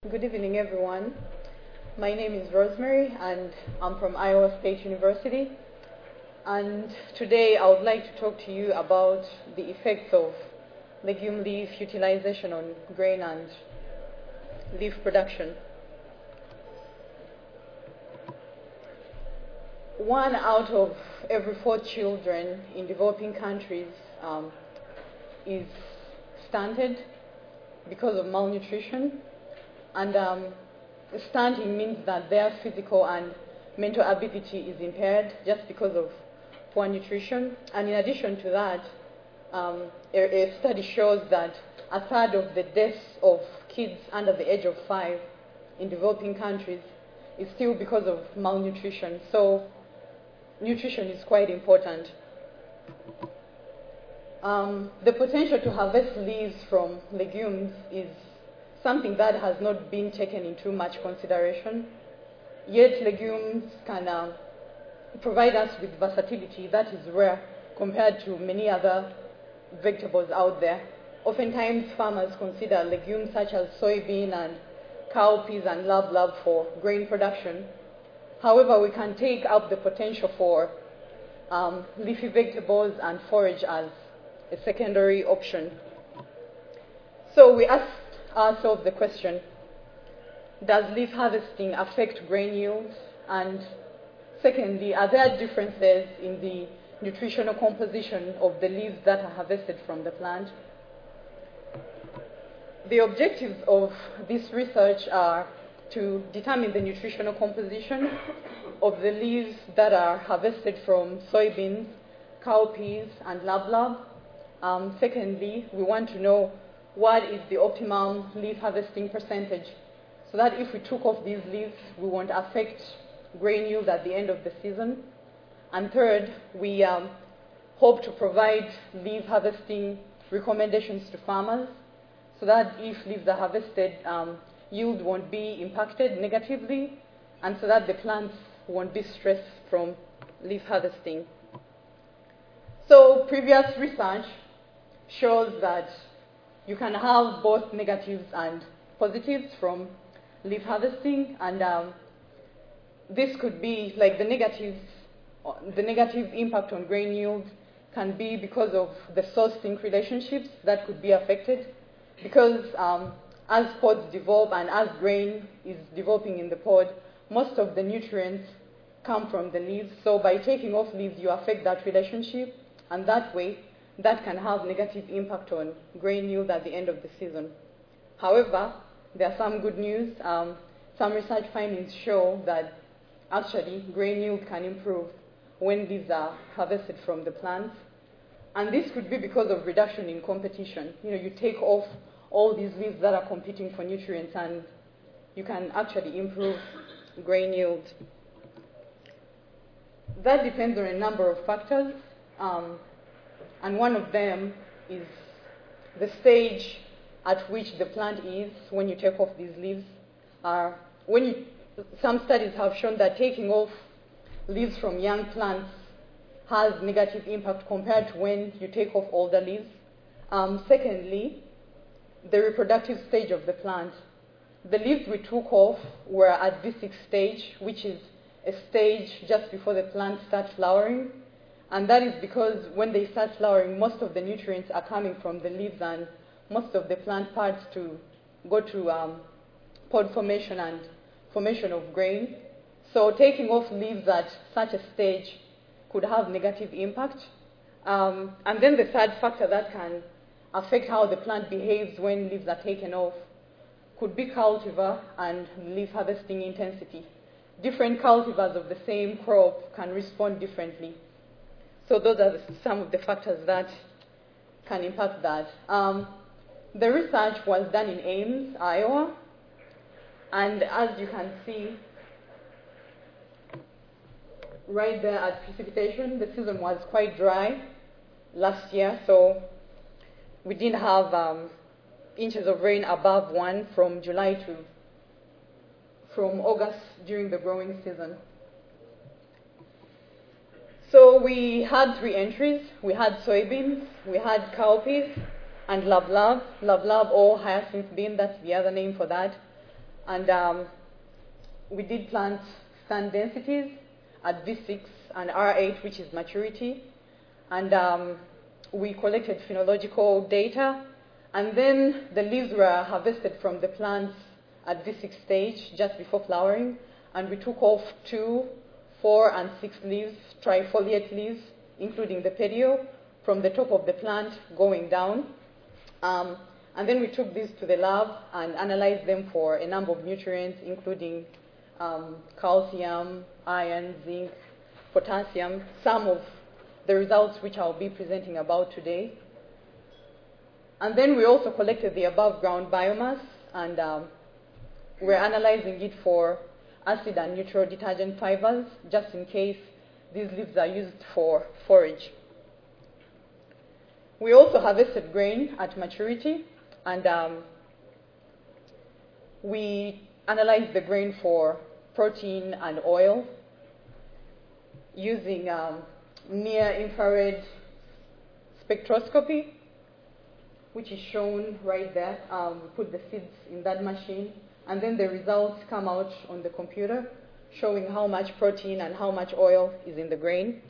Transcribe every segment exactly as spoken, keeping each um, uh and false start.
Good evening, everyone. My name is Rosemary, and I'm from Iowa State University. And today I would like to talk to you about the effects of legume leaf utilization on grain and leaf production. One out of every four children in developing countries um, is stunted because of malnutrition. And um, stunting means that their physical and mental ability is impaired just because of poor nutrition. And in addition to that, um, a, a study shows that a third of the deaths of kids under the age of five in developing countries is still because of malnutrition. So nutrition is quite important. Um, the potential to harvest leaves from legumes is something that has not been taken into much consideration. Yet legumes can uh, provide us with versatility that is rare compared to many other vegetables out there. Oftentimes farmers consider legumes such as soybean and cowpeas and lab-lab for grain production. However, we can take up the potential for um, leafy vegetables and forage as a secondary option. So we ask ourselves the question, does leaf harvesting affect grain yields? And secondly, are there differences in the nutritional composition of the leaves that are harvested from the plant? The objectives of this research are to determine the nutritional composition of the leaves that are harvested from soybeans, cowpeas, and lab-lab. Um, secondly, we want to know what is the optimum leaf harvesting percentage, so that if we took off these leaves, we won't affect grain yield at the end of the season. And third, we um, hope to provide leaf harvesting recommendations to farmers, so that if leaves are harvested, um, yield won't be impacted negatively, and so that the plants won't be stressed from leaf harvesting. So previous research shows that you can have both negatives and positives from leaf harvesting, and um, this could be like the negatives, the negative impact on grain yield can be because of the source-sink relationships that could be affected, because um, as pods develop and as grain is developing in the pod, most of the nutrients come from the leaves. So by taking off leaves, you affect that relationship, and that way that can have negative impact on grain yield at the end of the season. However, there are some good news. Um, some research findings show that actually grain yield can improve when leaves are harvested from the plants. And this could be because of reduction in competition. You know, you take off all these leaves that are competing for nutrients, and you can actually improve grain yield. That depends on a number of factors. Um, And one of them is the stage at which the plant is when you take off these leaves. Uh, when you, some studies have shown that taking off leaves from young plants has negative impact compared to when you take off older leaves. Um, secondly, the reproductive stage of the plant. The leaves we took off were at V six stage, which is a stage just before the plant starts flowering. And that is because when they start flowering, most of the nutrients are coming from the leaves and most of the plant parts to go to um, pod formation and formation of grain. So taking off leaves at such a stage could have negative impact. Um, and then the third factor that can affect how the plant behaves when leaves are taken off could be cultivar and leaf harvesting intensity. Different cultivars of the same crop can respond differently. So those are the, some of the factors that can impact that. Um, the research was done in Ames, Iowa, and as you can see right there at precipitation, the season was quite dry last year, so we didn't have um, inches of rain above one from July to from August during the growing season. So we had three entries. We had soybeans, we had cowpeas, and lab-lab. Lab-lab or hyacinth bean, that's the other name for that. And um, we did plant stand densities at V six and R eight, which is maturity. And um, we collected phenological data. And then the leaves were harvested from the plants at V six stage, just before flowering. And we took off two, four, and six leaves, trifoliate leaves, including the petiole, from the top of the plant going down. Um, and then we took these to the lab and analyzed them for a number of nutrients, including um, calcium, iron, zinc, potassium, some of the results which I'll be presenting about today. And then we also collected the above ground biomass, and um, we're analyzing it for acid and neutral detergent fibers, just in case these leaves are used for forage. We also harvested grain at maturity, and um, we analyzed the grain for protein and oil using um, near-infrared spectroscopy, which is shown right there. Um, we put the seeds in that machine, and then the results come out on the computer, showing how much protein and how much oil is in the grain.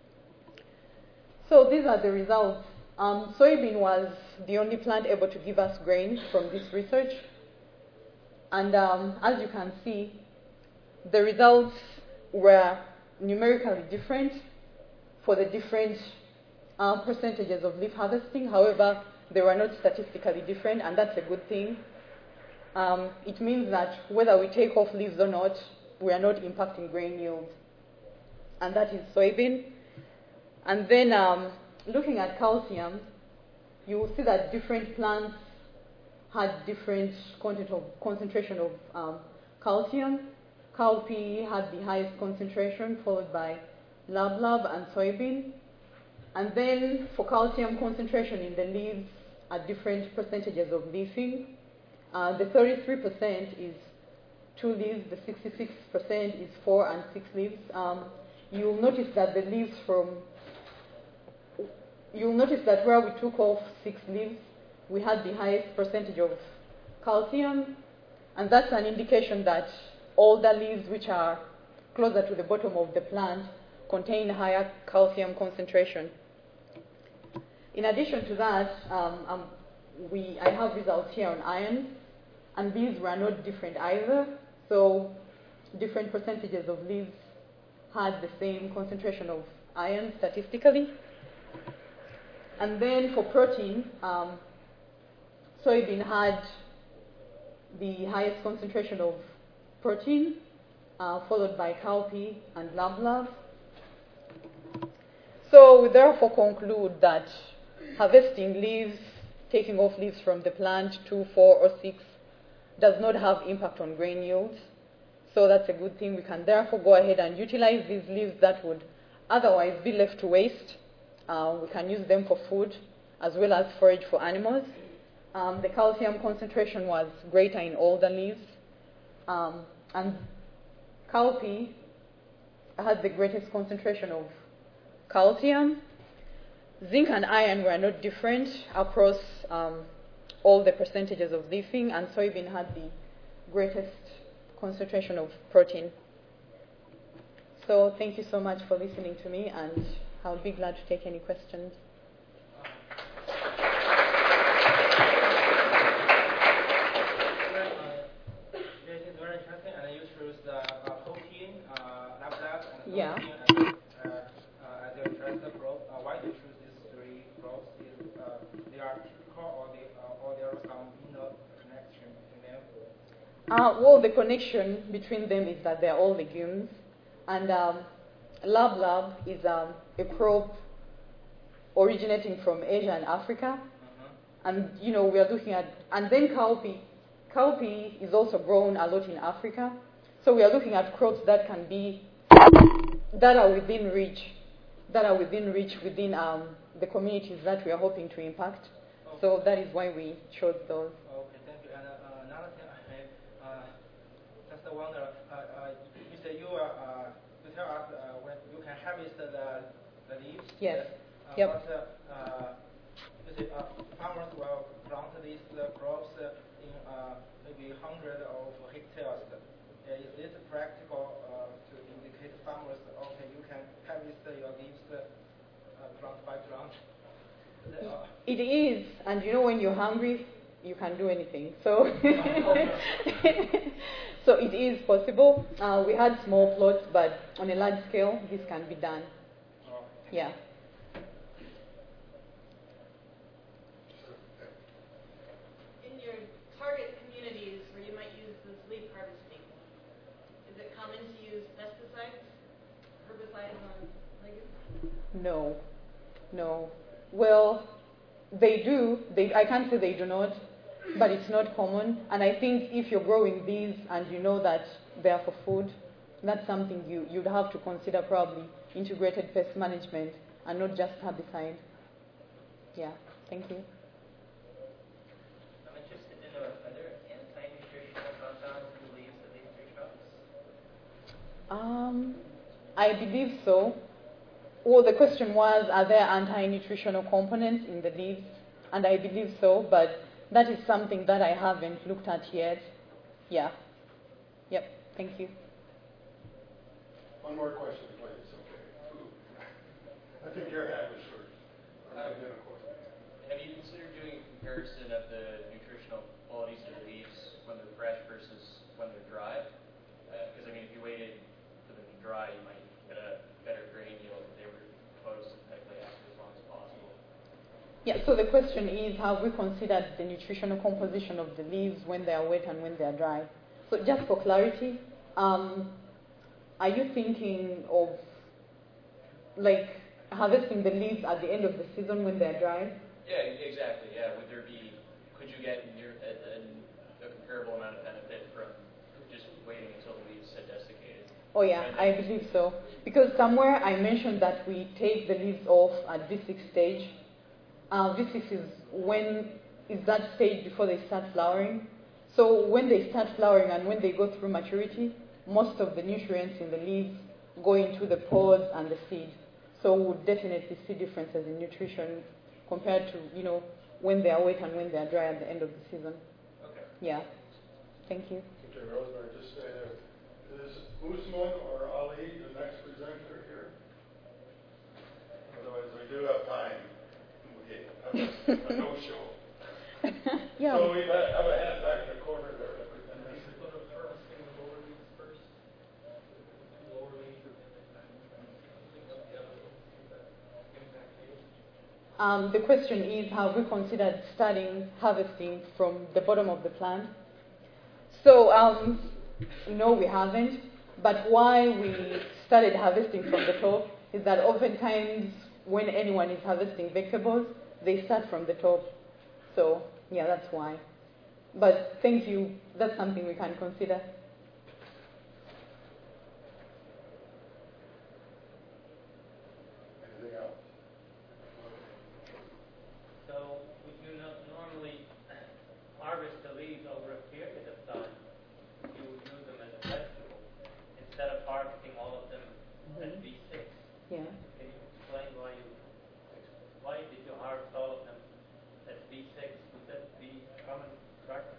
So these are the results. Um, soybean was the only plant able to give us grain from this research. And um, as you can see, the results were numerically different for the different uh, percentages of leaf harvesting. However, they were not statistically different, and that's a good thing. Um, it means that whether we take off leaves or not, we are not impacting grain yield. And that is soybean. And then um, looking at calcium, you will see that different plants had different content of, concentration of um, calcium. Cowpea had the highest concentration, followed by lablab and soybean. And then for calcium concentration in the leaves at different percentages of leafing, uh, the thirty-three percent is two leaves, the sixty-six percent is four and six leaves. Um, you'll notice that the leaves from, you'll notice that where we took off six leaves, we had the highest percentage of calcium, and that's an indication that older leaves, which are closer to the bottom of the plant, contain higher calcium concentration. In addition to that, um, um, we, I have results here on iron, and these were not different either. So different percentages of leaves had the same concentration of iron statistically. And then for protein, um, soybean had the highest concentration of protein, uh, followed by cowpea and lablab. So we therefore conclude that harvesting leaves, taking off leaves from the plant, two, four, or six, does not have impact on grain yields. So that's a good thing. We can therefore go ahead and utilize these leaves that would otherwise be left to waste. Uh, we can use them for food as well as forage for animals. Um, the calcium concentration was greater in older leaves. Um, and cowpea had the greatest concentration of calcium. Zinc and iron were not different across um, all the percentages of leafing, and soybean had the greatest concentration of protein. So thank you so much for listening to me, and I'll be glad to take any questions. This is very interesting, and you choose the uh, protein, uh, lablab, and yeah. protein as, uh, uh, as your interest group. Uh, why do you choose these three groups? Is uh, they are typical, or they uh, or there are some inner connection between them? Uh, well, the connection between them is that they're all legumes, and um, lablab is um, a crop originating from Asia and Africa, Uh-huh. and you know we are looking at, and then cowpea. Cowpea is also grown a lot in Africa, so we are looking at crops that can be that are within reach, that are within reach within um, the communities that we are hoping to impact. Okay. So that is why we chose those. Okay, thank you. And uh, another thing I have, uh, just wonder, uh, uh, you say you are, uh, you tell us uh, when you can harvest the, the leaves. Yes. Uh, Yep. But uh, you say uh, farmers will plant these uh, crops uh, in uh, uh, maybe hundred of hectares. Uh, is it practical uh, to indicate farmers, okay, you can harvest your leaves uh, plant by plant? Uh, it is, and you know when you're hungry, you can do anything. So, so it is possible. Uh, we had small plots, but on a large scale, this can be done. oh. Yeah. In your target communities where you might use this leaf harvesting, is it common to use pesticides, herbicides on legumes? No, no. Well, they do. They, I can't say they do not, but it's not common. And I think if you're growing these and you know that they're for food, that's something you, you'd have to consider probably integrated pest management and not just herbicide. Yeah, thank you. I'm interested in, uh, are there anti-nutritional compounds in the leaves of these tree shrubs? Um, I believe so. Well, the question was, are there anti-nutritional components in the leaves? And I believe so, but that is something that I haven't looked at yet. Yeah. Yep, thank you. One more question, please. Okay. I think your hand was first. Uh, have you considered doing a comparison of the nutritional qualities of the leaves when they're fresh versus when they're dry? Because, uh, I mean, if you waited for them to dry, you might get a better grain yield if they were photosynthetically active as long as possible. Yeah, so the question is, have we considered the nutritional composition of the leaves when they are wet and when they are dry? So just for clarity, um, are you thinking of like harvesting the leaves at the end of the season when they're dry? Yeah, exactly. Yeah, would there be? Could you get near a, a, a comparable amount of benefit from just waiting until the leaves had desiccated? Oh yeah, I believe so. Because somewhere I mentioned that we take the leaves off at V six stage. Uh, V six is when is that stage before they start flowering. So when they start flowering and when they go through maturity, most of the nutrients in the leaves go into the pods and the seed. So we'll definitely see differences in nutrition compared to, you know, when they are wet and when they are dry at the end of the season. Okay. Yeah. Thank you. Okay, Rosemary, just stay there. Is Usman or Ali the next presenter here? Otherwise, we do have time. We have a no-show. Yeah. So we have a hand back in the corner there. Um, the question is, have we considered starting harvesting from the bottom of the plant? So, um, no, we haven't. But why we started harvesting from the top is that oftentimes when anyone is harvesting vegetables, they start from the top. So, yeah, that's why. But thank you. That's something we can consider. Anything else? So would you not normally harvest the leaves over a period of time? You would use them as a vegetable instead of harvesting all of them mm-hmm. at V six. Yeah. Can you explain why you why did you harvest all of them at V six? Would that be common practice?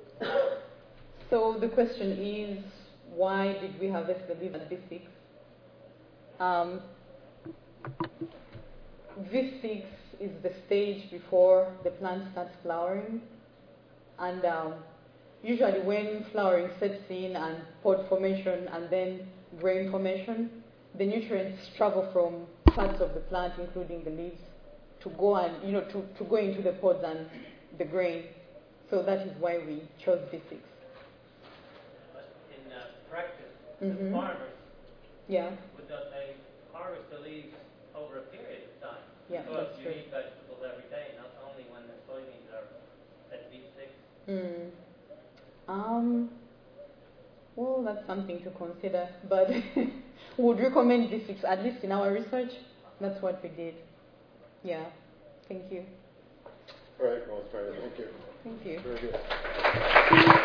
So the question is, why did we harvest the leaves at V six? Um, V six is the stage before the plant starts flowering, and um, usually when flowering sets in and pod formation and then grain formation, the nutrients travel from parts of the plant, including the leaves, to go and you know to, to go into the pods and the grain. So that is why we chose V six. But in uh, practice, Mm-hmm. the farmers Yeah. would not they harvest the leaves over a period of time? Yeah, Because that's you true. eat vegetables every day, not only when the soybeans are at V six. Mm. Um. Well, that's something to consider, but would recommend V six, at least in our research. That's what we did. Yeah. Thank you. All right, Rosemary, thank you. Thank you. Very good.